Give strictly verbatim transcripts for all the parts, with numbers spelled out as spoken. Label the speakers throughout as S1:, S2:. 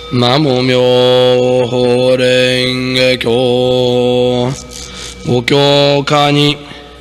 S1: Namo Myoho Renge Kyo. Okyo Kani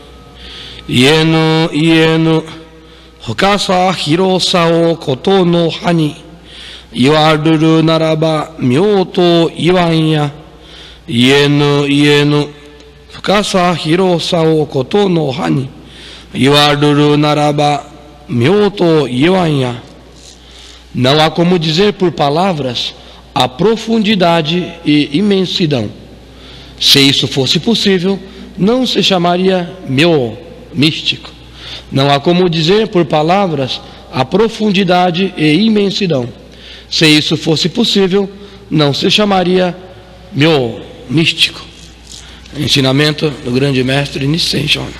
S1: Ienu Ienu Hokasa Hirosa o Koto no Hani Iwaruru Naraba Myoto Iwanya Ienu Ienu Hokasa Hirosa o Koto no Hani Iwaruru Naraba Myoto Iwanya. Não há como dizer por palavras a profundidade e imensidão. Se isso fosse possível, não se chamaria meu místico. Não há como dizer por palavras a profundidade e imensidão. Se isso fosse possível, não se chamaria meu místico. Ensinamento do grande mestre Nissen Shonin.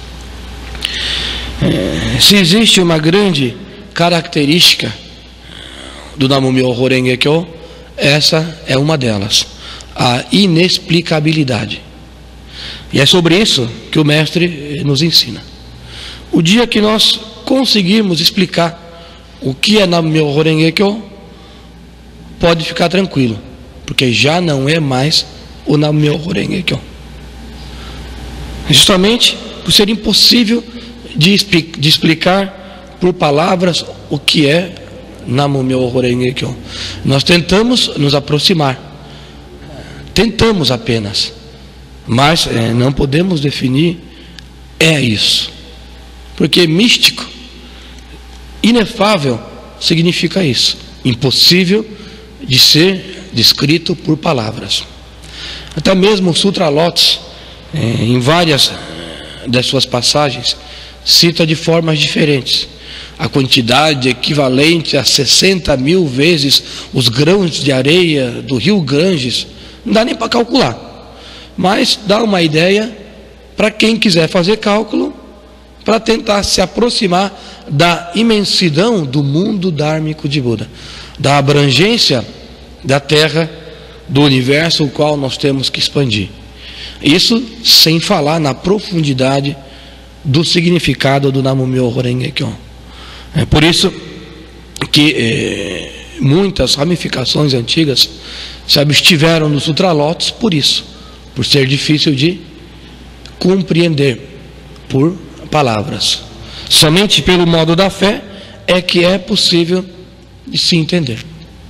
S1: É, se existe uma grande característica do Namo Myoho Renge Kyo, essa é uma delas, a inexplicabilidade. E é sobre isso que o mestre nos ensina. O dia que nós conseguirmos explicar o que é Namo Myoho Renge Kyo, pode ficar tranquilo, porque já não é mais o Namo Myoho Renge Kyo. Justamente por ser impossível de, de explicar por palavras o que é Namo Myoho Renge Kyo. Nós tentamos nos aproximar, tentamos apenas, mas é, não podemos definir é isso, porque místico, inefável, significa isso, impossível de ser descrito por palavras. Até mesmo o Sutra Lotus, é, em várias das suas passagens, cita de formas diferentes a quantidade equivalente a sessenta mil vezes os grãos de areia do rio Ganges. Não dá nem para calcular, mas dá uma ideia para quem quiser fazer cálculo, para tentar se aproximar da imensidão do mundo dármico de Buda, da abrangência da Terra, do universo, o qual nós temos que expandir. Isso sem falar na profundidade do significado do Namo Myoho Renge Kyo. É por isso que eh, muitas ramificações antigas se abstiveram do Sutra Lotus por isso, por ser difícil de compreender por palavras. Somente pelo modo da fé é que é possível de se entender.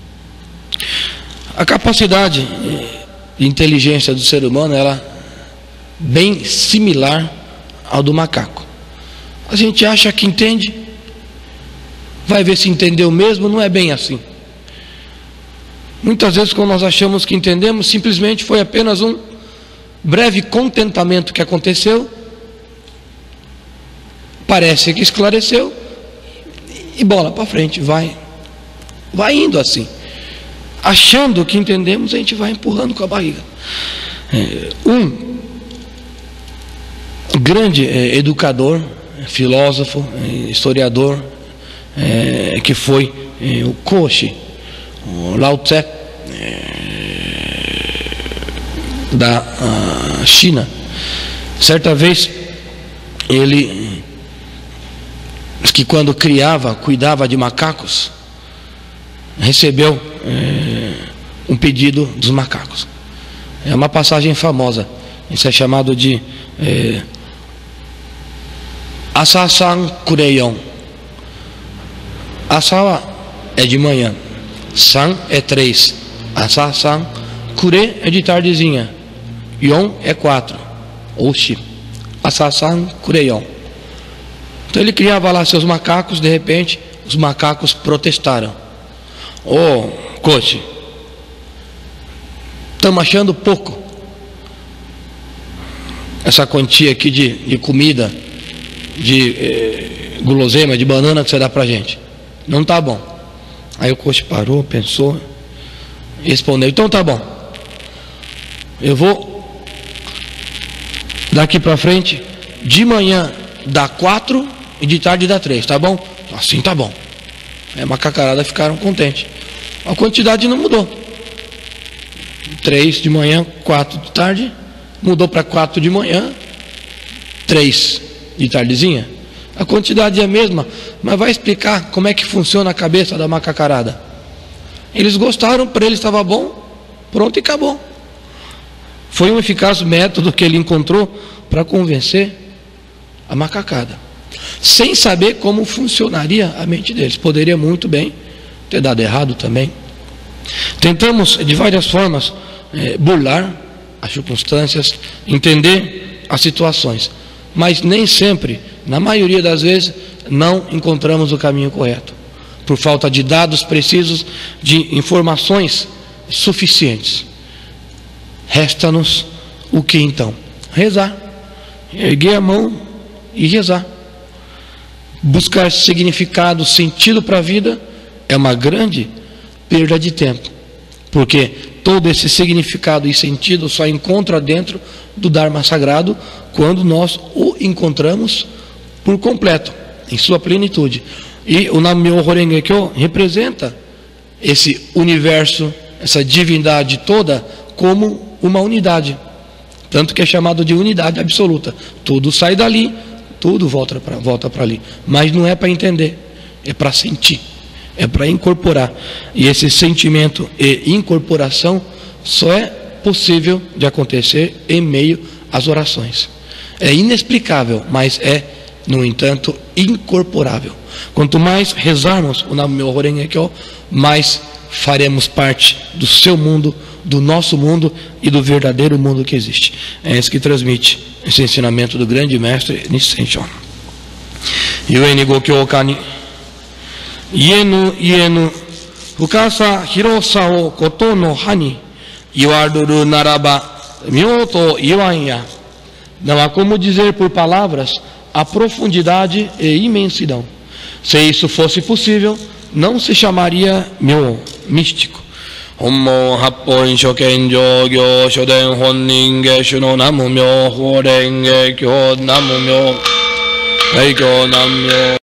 S1: A capacidade de inteligência do ser humano, ela é bem similar ao do macaco. A gente acha que entende, vai ver se entendeu mesmo, não é bem assim. Muitas vezes, quando nós achamos que entendemos, simplesmente foi apenas um breve contentamento que aconteceu, parece que esclareceu, e bola para frente, vai, vai indo assim. Achando que entendemos, a gente vai empurrando com a barriga. Um grande educador, filósofo, historiador, É, que foi é, o Koshi, o Lao Tse, é, da a, China. Certa vez ele diz que quando criava, cuidava de macacos, recebeu é, um pedido dos macacos. É uma passagem famosa, isso é chamado de é, Asasan Kureyon. Asa é de manhã, san é três, asa san, kure é de tardezinha, yon é quatro, oshi, asa san kure yon. Então ele criava lá seus macacos, de repente os macacos protestaram. Ô oh, Koshi, estamos achando pouco essa quantia aqui de, de comida, de eh, guloseima, de banana que você dá pra gente. Não tá bom. Aí o Koshi parou, pensou, respondeu: então tá bom, eu vou daqui para frente, de manhã dá quatro e de tarde dá três, tá bom? Assim tá bom. Aí a macacarada ficaram contentes. A quantidade não mudou. Três de manhã, quatro de tarde, mudou para quatro de manhã, três de tardezinha. A quantidade é a mesma, mas vai explicar como é que funciona a cabeça da macacarada. Eles gostaram, para eles estava bom, pronto e acabou. Foi um eficaz método que ele encontrou para convencer a macacada, sem saber como funcionaria a mente deles. Poderia muito bem ter dado errado também. Tentamos de várias formas é, burlar as circunstâncias, entender as situações, mas nem sempre, na maioria das vezes, não encontramos o caminho correto, por falta de dados precisos, de informações suficientes. Resta-nos o que então? Rezar, erguer a mão e rezar. Buscar significado, sentido para a vida é uma grande perda de tempo, porque todo esse significado e sentido só encontra dentro do Dharma sagrado quando nós o encontramos por completo, em sua plenitude. E o Nam-myoho Renge Kyo representa esse universo, essa divindade toda como uma unidade, tanto que é chamado de unidade absoluta. Tudo sai dali, tudo volta para volta para ali, mas não é para entender, é para sentir, é para incorporar. E esse sentimento e incorporação só é possível de acontecer em meio às orações. É inexplicável, mas é, no entanto, incorporável. Quanto mais rezarmos o Nam-myoho Renge Kyo, mais faremos parte do seu mundo, do nosso mundo e do verdadeiro mundo que existe. É isso que transmite esse ensinamento do grande mestre Nissen Shon. Yueni Gokyo Kani Ienu Ienu Fukasa Hirosa o Koto no Hani Iwaduru Naraba Myoto Iwanya. Não há como dizer por palavras a profundidade e imensidão. Se isso fosse possível, não se chamaria meu místico. Homo Happon Shoken Jogyo Shoden Honnin Geshu no Namu Myoho Renge Kyo Namu Myoho Renge Kyo Namu Myoho